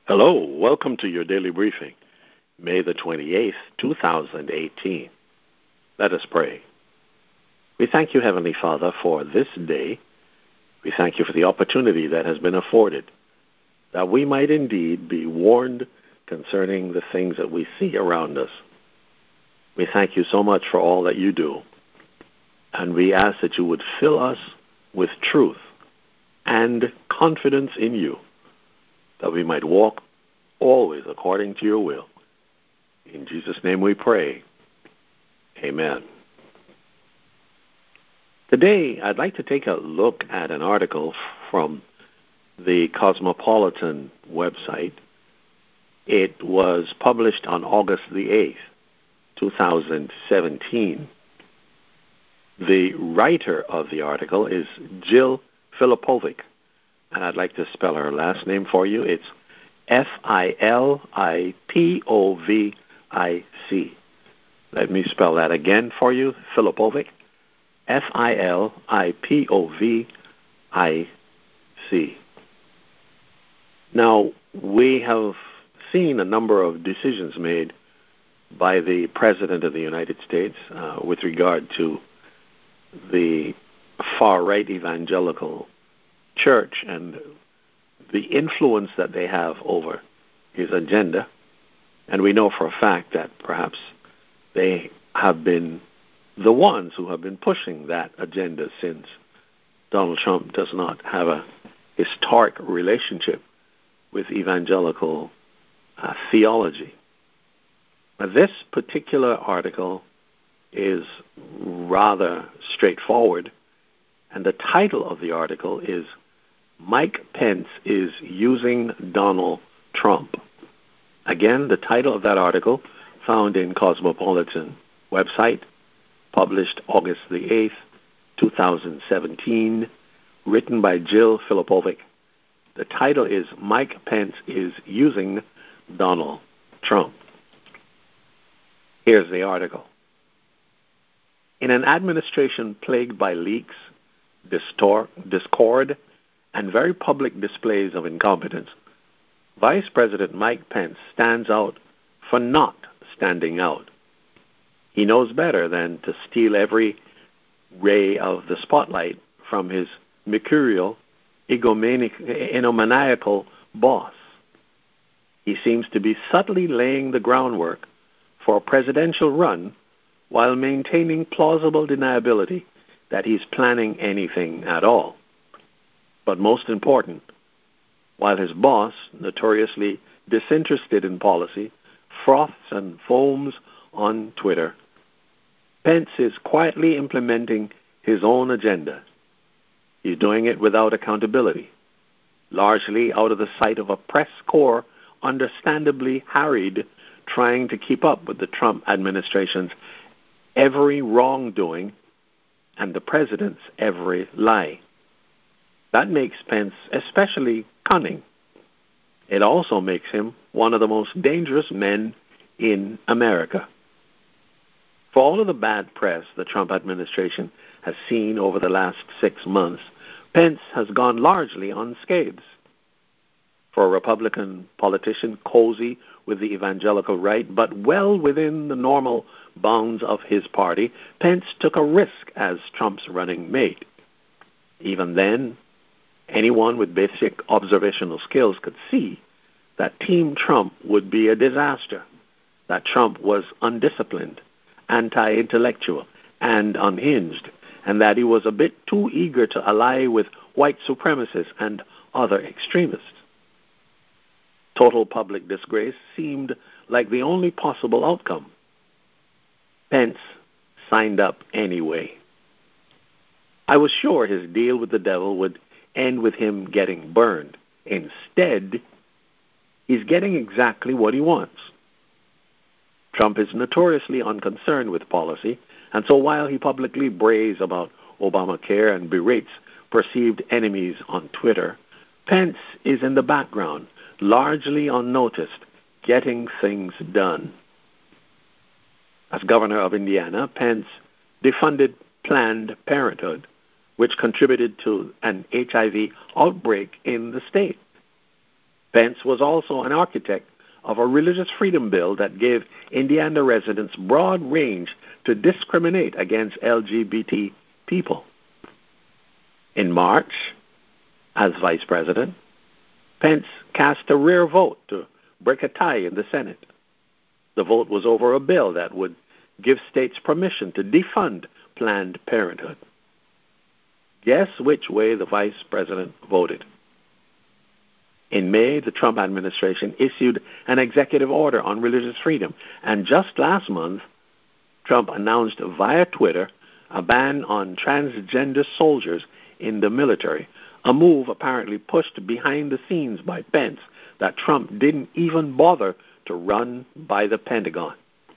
Hello, welcome to your daily briefing, May the 28th, 2018. Let us pray. We thank you, Heavenly Father, for this day. We thank you for the opportunity that has been afforded, that we might indeed be warned concerning the things that we see around us. We thank you so much for all that you do, and we ask that you would fill us with truth and confidence in you, that we might walk always according to your will. In Jesus' name we pray. Amen. Today, I'd like to take a look at an article from the Cosmopolitan website. It was published on August the 8th, 2017. The writer of the article is Jill Filipovic, and I'd like to spell her last name for you. It's Filipovic. Let me spell that again for you. Filipovic. Filipovic. Now, we have seen a number of decisions made by the President of the United States with regard to the far-right evangelical church and the influence that they have over his agenda. And we know for a fact that perhaps they have been the ones who have been pushing that agenda, since Donald Trump does not have a historic relationship with evangelical theology. Now, this particular article is rather straightforward, and the title of the article is Mike Pence is Using Donald Trump. Again, the title of that article, found in Cosmopolitan website, published August the 8th, 2017, written by Jill Filipovic. The title is Mike Pence is Using Donald Trump. Here's the article. In an administration plagued by leaks, discord, and very public displays of incompetence, Vice President Mike Pence stands out for not standing out. He knows better than to steal every ray of the spotlight from his mercurial, egomaniacal boss. He seems to be subtly laying the groundwork for a presidential run while maintaining plausible deniability that he's planning anything at all. But most important, while his boss, notoriously disinterested in policy, froths and foams on Twitter, Pence is quietly implementing his own agenda. He's doing it without accountability, largely out of the sight of a press corps understandably harried trying to keep up with the Trump administration's every wrongdoing and the president's every lie. That makes Pence especially cunning. It also makes him one of the most dangerous men in America. For all of the bad press the Trump administration has seen over the last 6 months, Pence has gone largely unscathed. For a Republican politician cozy with the evangelical right, but well within the normal bounds of his party, Pence took a risk as Trump's running mate. Even then, anyone with basic observational skills could see that Team Trump would be a disaster, that Trump was undisciplined, anti-intellectual, and unhinged, and that he was a bit too eager to ally with white supremacists and other extremists. Total public disgrace seemed like the only possible outcome. Pence signed up anyway. I was sure his deal with the devil would end with him getting burned. Instead, he's getting exactly what he wants. Trump is notoriously unconcerned with policy, and so while he publicly brays about Obamacare and berates perceived enemies on Twitter, Pence is in the background, largely unnoticed, getting things done. As governor of Indiana, Pence defunded Planned Parenthood, which contributed to an HIV outbreak in the state. Pence was also an architect of a religious freedom bill that gave Indiana residents broad range to discriminate against LGBT people. In March, as vice president, Pence cast a rare vote to break a tie in the Senate. The vote was over a bill that would give states permission to defund Planned Parenthood. Guess which way the vice president voted? In May, the Trump administration issued an executive order on religious freedom, and just last month, Trump announced via Twitter a ban on transgender soldiers in the military, a move apparently pushed behind the scenes by Pence that Trump didn't even bother to run by the Pentagon.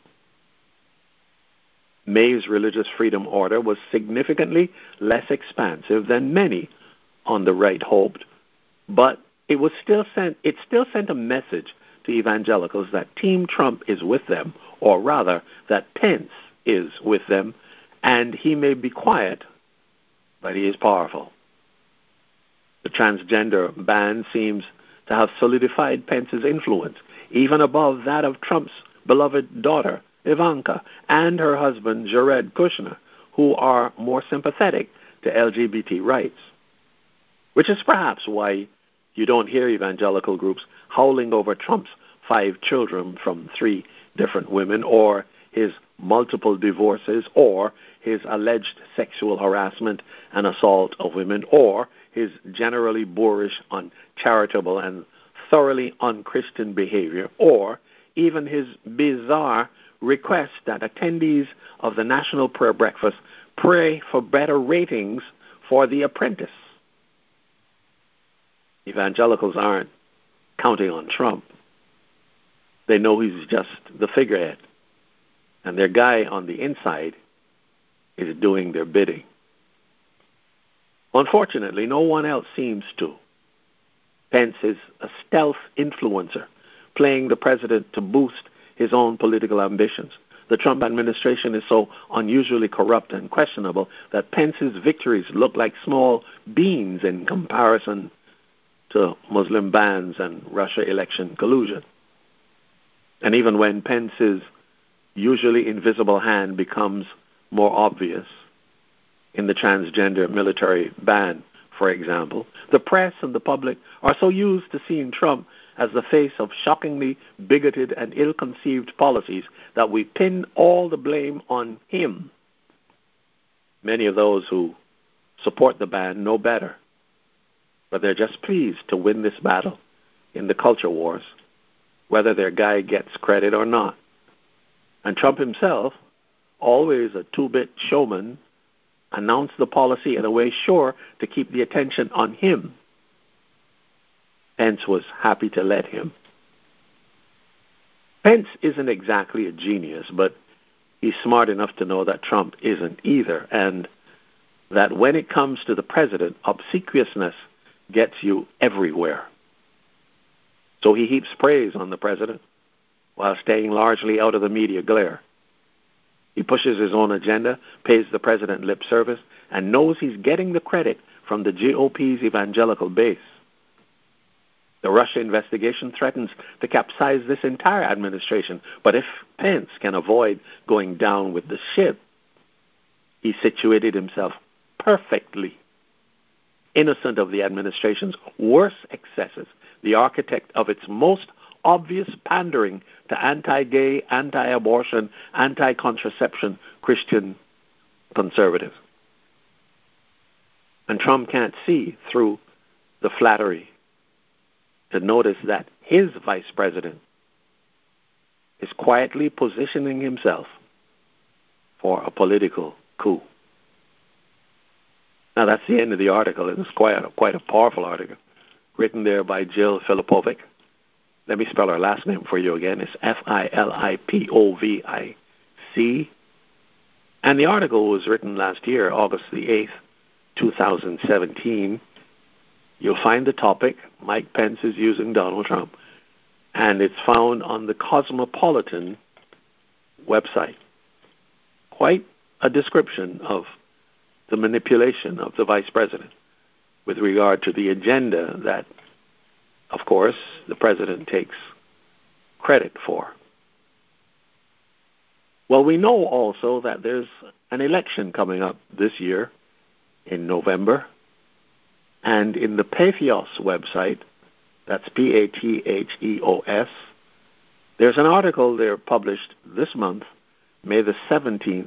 May's religious freedom order was significantly less expansive than many on the right hoped, but it still sent a message to evangelicals that Team Trump is with them, or rather, that Pence is with them, and he may be quiet, but he is powerful. The transgender ban seems to have solidified Pence's influence, even above that of Trump's beloved daughter, Ivanka, and her husband, Jared Kushner, who are more sympathetic to LGBT rights, which is perhaps why you don't hear evangelical groups howling over Trump's 5 children from 3 different women, or his multiple divorces, or his alleged sexual harassment and assault of women, or his generally boorish, uncharitable, and thoroughly unchristian behavior, or even his bizarre request that attendees of the National Prayer Breakfast pray for better ratings for The Apprentice. Evangelicals aren't counting on Trump. They know he's just the figurehead, and their guy on the inside is doing their bidding. Unfortunately, no one else seems to. Pence is a stealth influencer, playing the president to boost his own political ambitions. The Trump administration is so unusually corrupt and questionable that Pence's victories look like small beans in comparison to Muslim bans and Russia election collusion. And even when Pence's usually invisible hand becomes more obvious, in the transgender military ban, for example, the press and the public are so used to seeing Trump as the face of shockingly bigoted and ill-conceived policies that we pin all the blame on him. Many of those who support the ban know better, but they're just pleased to win this battle in the culture wars, whether their guy gets credit or not. And Trump himself, always a two-bit showman, announced the policy in a way sure to keep the attention on him. Pence was happy to let him. Pence isn't exactly a genius, but he's smart enough to know that Trump isn't either, and that when it comes to the president, obsequiousness gets you everywhere. So he heaps praise on the president while staying largely out of the media glare. He pushes his own agenda, pays the president lip service, and knows he's getting the credit from the GOP's evangelical base. The Russia investigation threatens to capsize this entire administration, but if Pence can avoid going down with the ship, he situated himself perfectly. Innocent of the administration's worst excesses, the architect of its most obvious pandering to anti-gay, anti-abortion, anti-contraception Christian conservatives. And Trump can't see through the flattery to notice that his vice president is quietly positioning himself for a political coup. Now, that's the end of the article. It's quite a powerful article, written there by Jill Filipovic. Let me spell her last name for you again. It's Filipovic. And the article was written last year, August the 8th, 2017. You'll find the topic, Mike Pence is using Donald Trump, and it's found on the Cosmopolitan website. Quite a description of the manipulation of the vice president with regard to the agenda that of course, the president takes credit for. Well, we know also that there's an election coming up this year in November, and in the Patheos website, that's Patheos, there's an article there published this month, May the 17th,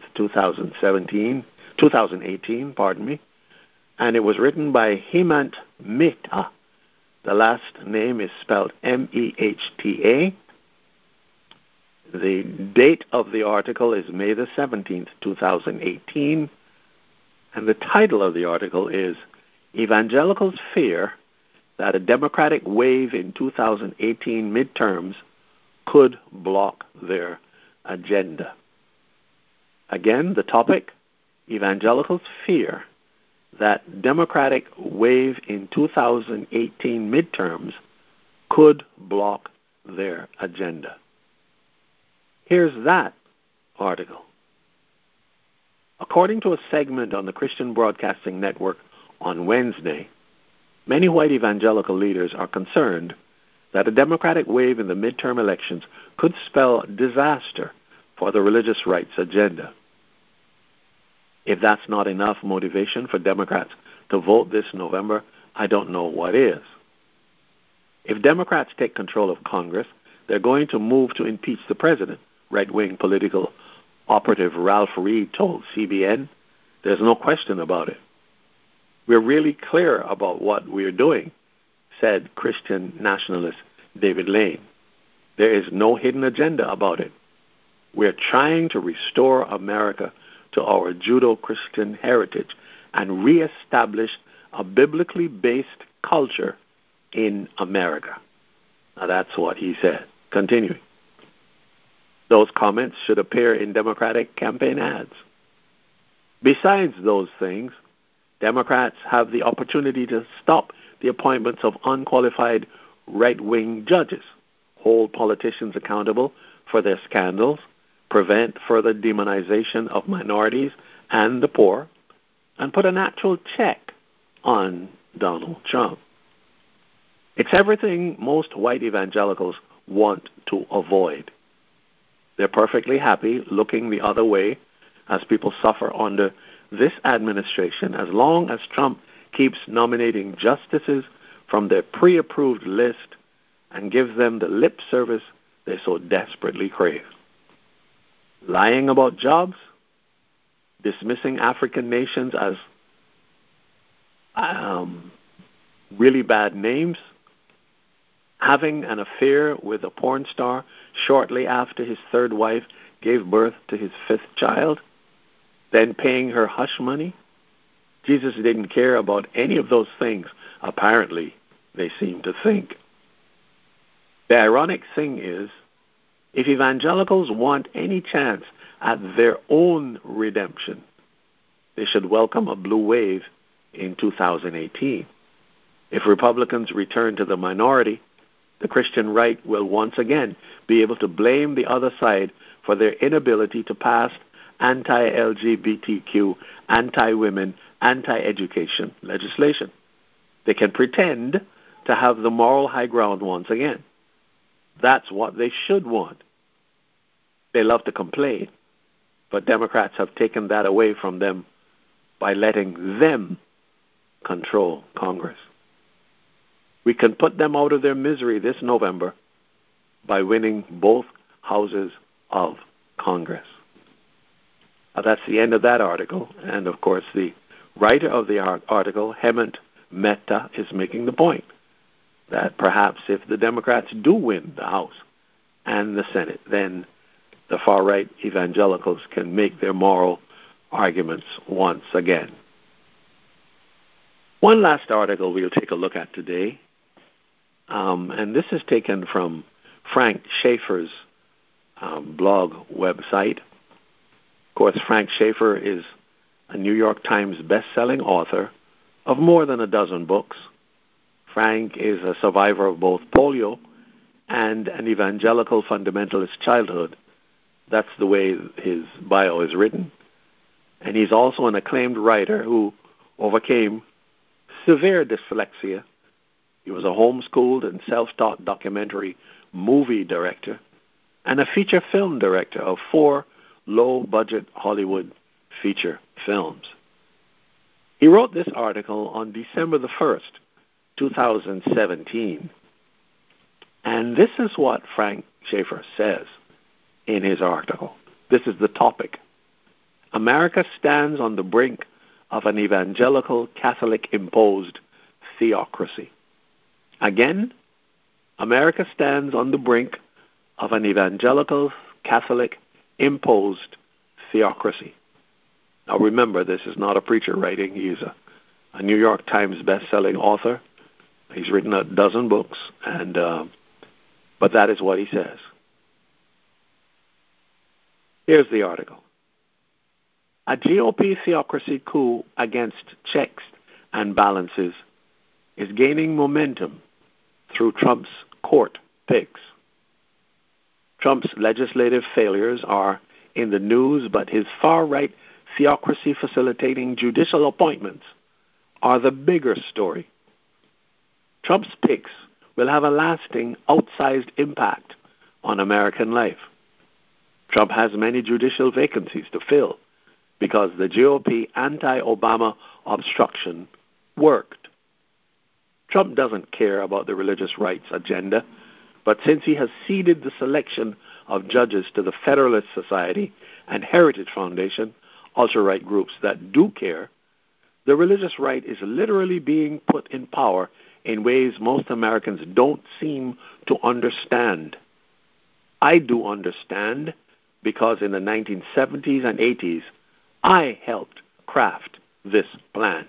2018, and it was written by Hemant Mehta. The last name is spelled Mehta. The date of the article is May the 17th, 2018, and the title of the article is Evangelicals Fear that a Democratic Wave in 2018 Midterms Could Block Their Agenda. Again, the topic, Evangelicals Fear that Democratic Wave in 2018 Midterms Could Block Their Agenda. Here's that article. According to a segment on the Christian Broadcasting Network on Wednesday, many white evangelical leaders are concerned that a Democratic wave in the midterm elections could spell disaster for the religious rights agenda. If that's not enough motivation for Democrats to vote this November, I don't know what is. If Democrats take control of Congress, they're going to move to impeach the president, right-wing political operative Ralph Reed told CBN. There's no question about it. We're really clear about what we're doing, said Christian nationalist David Lane. There is no hidden agenda about it. We're trying to restore America to our Judeo-Christian heritage and reestablish a biblically based culture in America. Now that's what he said. Continuing. Those comments should appear in Democratic campaign ads. Besides those things, Democrats have the opportunity to stop the appointments of unqualified right-wing judges, hold politicians accountable for their scandals, prevent further demonization of minorities and the poor, and put an actual check on Donald Trump. It's everything most white evangelicals want to avoid. They're perfectly happy looking the other way as people suffer under this administration as long as Trump keeps nominating justices from their pre-approved list and gives them the lip service they so desperately crave. Lying about jobs, dismissing African nations as really bad names, having an affair with a porn star shortly after his third wife gave birth to his fifth child, then paying her hush money. Jesus didn't care about any of those things, apparently, they seem to think. The ironic thing is, if evangelicals want any chance at their own redemption, they should welcome a blue wave in 2018. If Republicans return to the minority, the Christian right will once again be able to blame the other side for their inability to pass anti-LGBTQ, anti-women, anti-education legislation. They can pretend to have the moral high ground once again. That's what they should want. They love to complain, but Democrats have taken that away from them by letting them control Congress. We can put them out of their misery this November by winning both houses of Congress. Now, that's the end of that article. And, of course, the writer of the article, Hemant Mehta, is making the point that perhaps if the Democrats do win the House and the Senate, then the far-right evangelicals can make their moral arguments once again. One last article we'll take a look at today, and this is taken from Frank Schaeffer's blog website. Of course, Frank Schaeffer is a New York Times best-selling author of more than a dozen books. Frank is a survivor of both polio and an evangelical fundamentalist childhood. That's the way his bio is written. And he's also an acclaimed writer who overcame severe dyslexia He was a homeschooled and self-taught documentary movie director and a feature film director of 4 low-budget Hollywood feature films. He wrote this article on December the 1st, 2017. And this is what Frank Schaeffer says in his article. This is the topic. America stands on the brink of an evangelical Catholic-imposed theocracy. Again, America stands on the brink of an evangelical Catholic-imposed theocracy. Now remember, this is not a preacher writing. He's a New York Times best-selling author. He's written a dozen books, but that is what he says. Here's the article. A GOP theocracy coup against checks and balances is gaining momentum through Trump's court picks. Trump's legislative failures are in the news, but his far-right theocracy facilitating judicial appointments are the bigger story. Trump's picks will have a lasting, outsized impact on American life. Trump has many judicial vacancies to fill because the GOP anti-Obama obstruction worked. Trump doesn't care about the religious rights agenda, but since he has ceded the selection of judges to the Federalist Society and Heritage Foundation, ultra-right groups that do care, the religious right is literally being put in power in ways most Americans don't seem to understand. I do understand because in the 1970s and 80s, I helped craft this plan.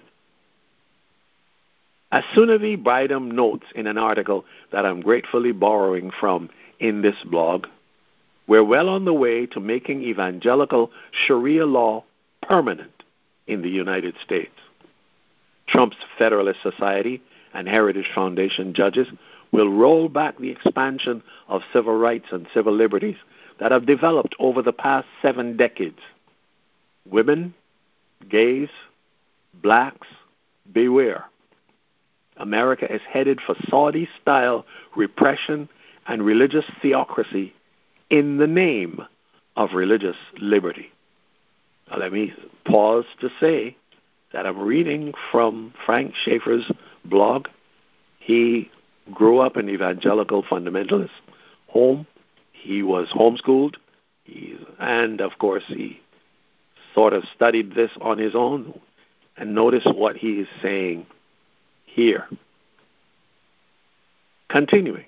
As Sunavi Bridham notes in an article that I'm gratefully borrowing from in this blog, we're well on the way to making evangelical Sharia law permanent in the United States. Trump's Federalist Society and Heritage Foundation judges will roll back the expansion of civil rights and civil liberties that have developed over the past 7 decades. Women, gays, blacks, beware. America is headed for Saudi-style repression and religious theocracy in the name of religious liberty. Now, let me pause to say that I'm reading from Frank Schaeffer's blog. He grew up in evangelical fundamentalist home. He was homeschooled, and of course he sort of studied this on his own. And notice what he is saying here. Continuing.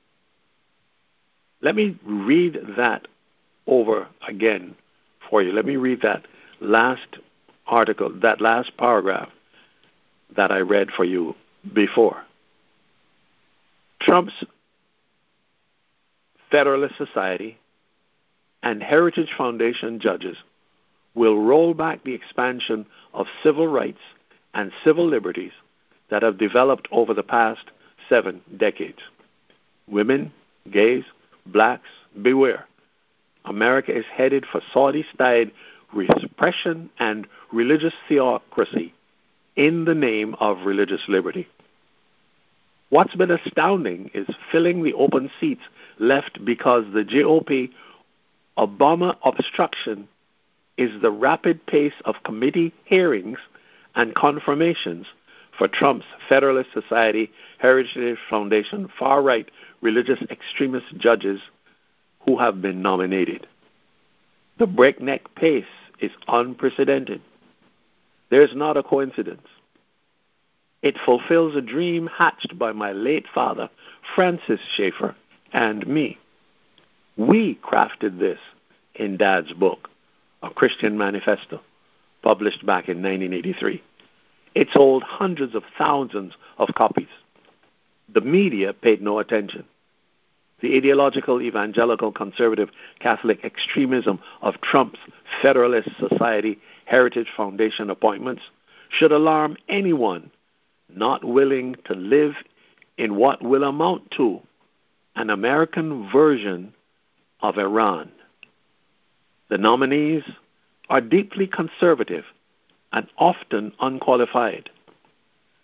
Let me read that over again for you. Let me read that last article, that last paragraph that I read for you before. Trump's Federalist Society and Heritage Foundation judges will roll back the expansion of civil rights and civil liberties that have developed over the past 7 decades. Women, gays, blacks, beware. America is headed for Saudi-style repression and religious theocracy in the name of religious liberty. What's been astounding is filling the open seats left because the GOP Obama obstruction is the rapid pace of committee hearings and confirmations for Trump's Federalist Society, Heritage Foundation, far-right religious extremist judges who have been nominated. The breakneck pace is unprecedented. There's not a coincidence. It fulfills a dream hatched by my late father, Francis Schaeffer, and me. We crafted this in Dad's book, A Christian Manifesto, published back in 1983. It sold hundreds of thousands of copies. The media paid no attention. The ideological evangelical conservative Catholic extremism of Trump's Federalist Society Heritage Foundation appointments should alarm anyone not willing to live in what will amount to an American version of Iran. The nominees are deeply conservative and often unqualified.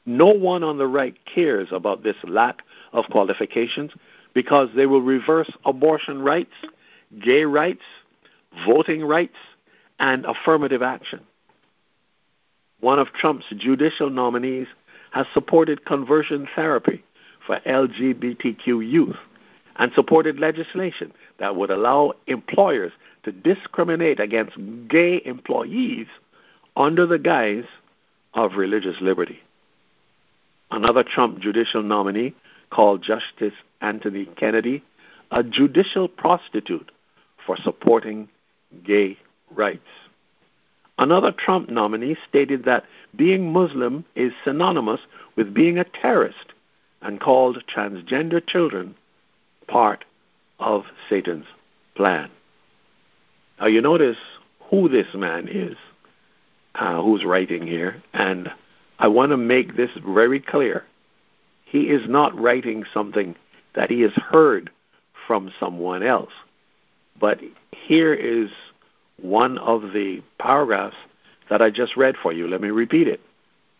No one on the right cares about this lack of qualifications because they will reverse abortion rights, gay rights, voting rights, and affirmative action. One of Trump's judicial nominees has supported conversion therapy for LGBTQ youth and supported legislation that would allow employers to discriminate against gay employees under the guise of religious liberty. Another Trump judicial nominee called Justice Anthony Kennedy a judicial prostitute for supporting gay rights. Another Trump nominee stated that being Muslim is synonymous with being a terrorist and called transgender children part of Satan's plan. Now you notice who this man is, who's writing here, and I want to make this very clear. He is not writing something that he has heard from someone else, but here is one of the paragraphs that I just read for you. Let me repeat it.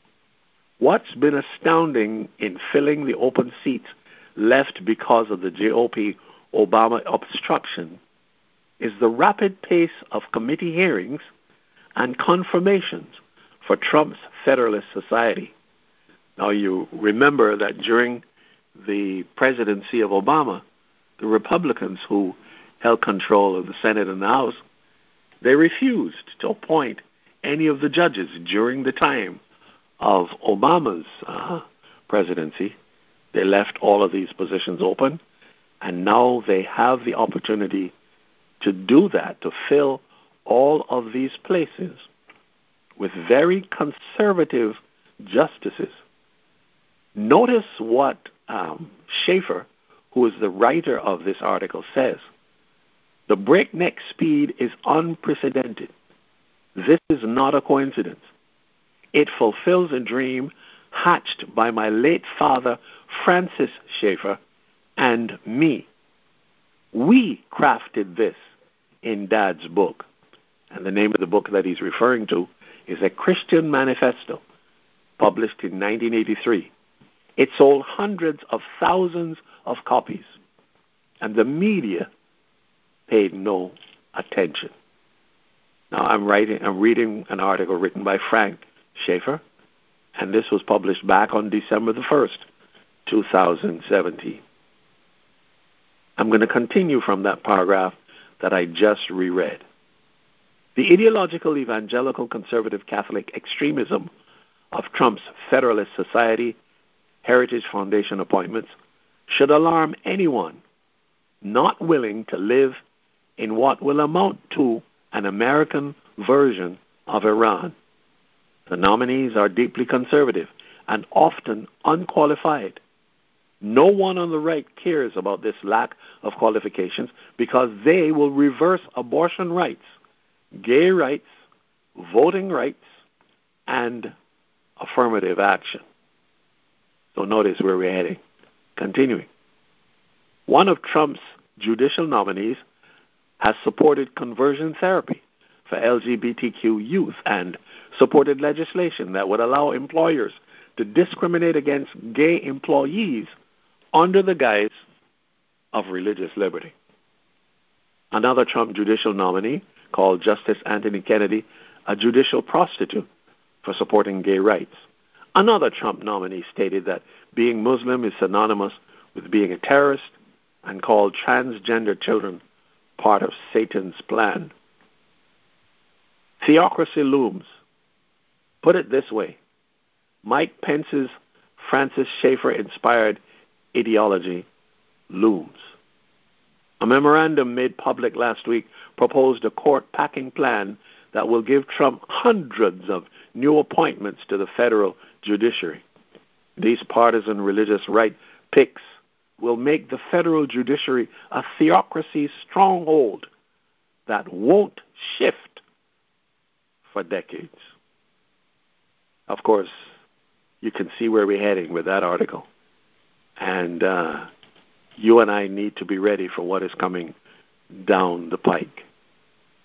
What's been astounding in filling the open seats left because of the GOP Obama obstruction is the rapid pace of committee hearings and confirmations for Trump's Federalist Society. Now, you remember that during the presidency of Obama, the Republicans who held control of the Senate and the House, they refused to appoint any of the judges during the time of Obama's presidency. They left all of these positions open, and now they have the opportunity to do that, to fill all of these places with very conservative justices. Notice what Schaefer, who is the writer of this article, says. The breakneck speed is unprecedented. This is not a coincidence. It fulfills a dream hatched by my late father, Francis Schaefer, and me. We crafted this in Dad's book. And the name of the book that he's referring to is A Christian Manifesto, published in 1983. It sold hundreds of thousands of copies, and the media paid no attention. Now I'm reading an article written by Frank Schaefer, and this was published back on December the 1st, 2017. I'm going to continue from that paragraph that I just reread. The ideological evangelical conservative Catholic extremism of Trump's Federalist Society Heritage Foundation appointments should alarm anyone not willing to live in what will amount to an American version of Iran. The nominees are deeply conservative and often unqualified. No one on the right cares about this lack of qualifications because they will reverse abortion rights, gay rights, voting rights, and affirmative action. So notice where we're heading. Continuing. One of Trump's judicial nominees has supported conversion therapy for LGBTQ youth and supported legislation that would allow employers to discriminate against gay employees under the guise of religious liberty. Another Trump judicial nominee called Justice Anthony Kennedy a judicial prostitute for supporting gay rights. Another Trump nominee stated that being Muslim is synonymous with being a terrorist and called transgender children part of Satan's plan. Theocracy looms. Put it this way. Mike Pence's Francis Schaeffer-inspired ideology looms. A memorandum made public last week proposed a court-packing plan that will give Trump hundreds of new appointments to the federal judiciary. These partisan religious right picks will make the federal judiciary a theocracy stronghold that won't shift for decades. Of course, you can see where we're heading with that article. And you and I need to be ready for what is coming down the pike.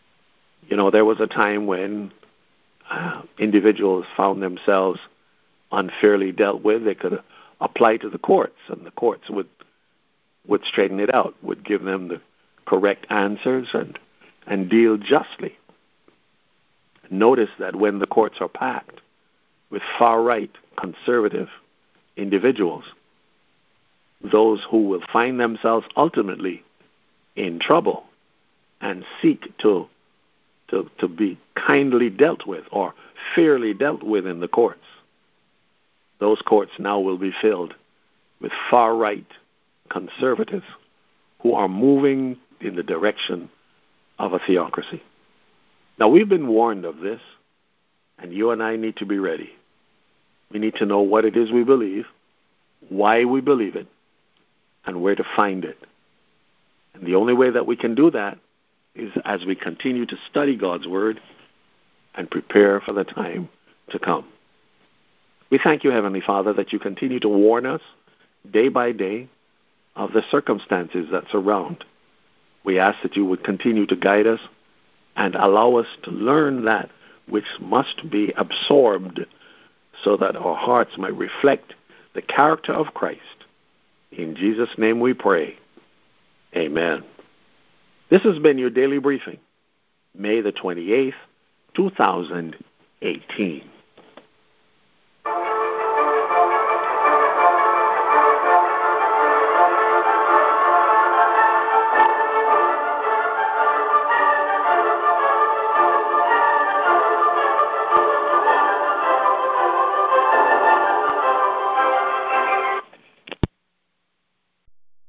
You know, there was a time when individuals found themselves unfairly dealt with, they could apply to the courts, and the courts would straighten it out, would give them the correct answers and deal justly. Notice that when the courts are packed with far-right, conservative individuals, those who will find themselves ultimately in trouble and seek to be kindly dealt with or fairly dealt with in the courts, those courts now will be filled with far-right conservatives who are moving in the direction of a theocracy. Now, we've been warned of this, and you and I need to be ready. We need to know what it is we believe, why we believe it, and where to find it. And the only way that we can do that is as we continue to study God's Word and prepare for the time to come. We thank you, Heavenly Father, that you continue to warn us day by day of the circumstances that surround. We ask that you would continue to guide us and allow us to learn that which must be absorbed so that our hearts might reflect the character of Christ. In Jesus' name we pray. Amen. This has been your daily briefing, May the 28th, 2018.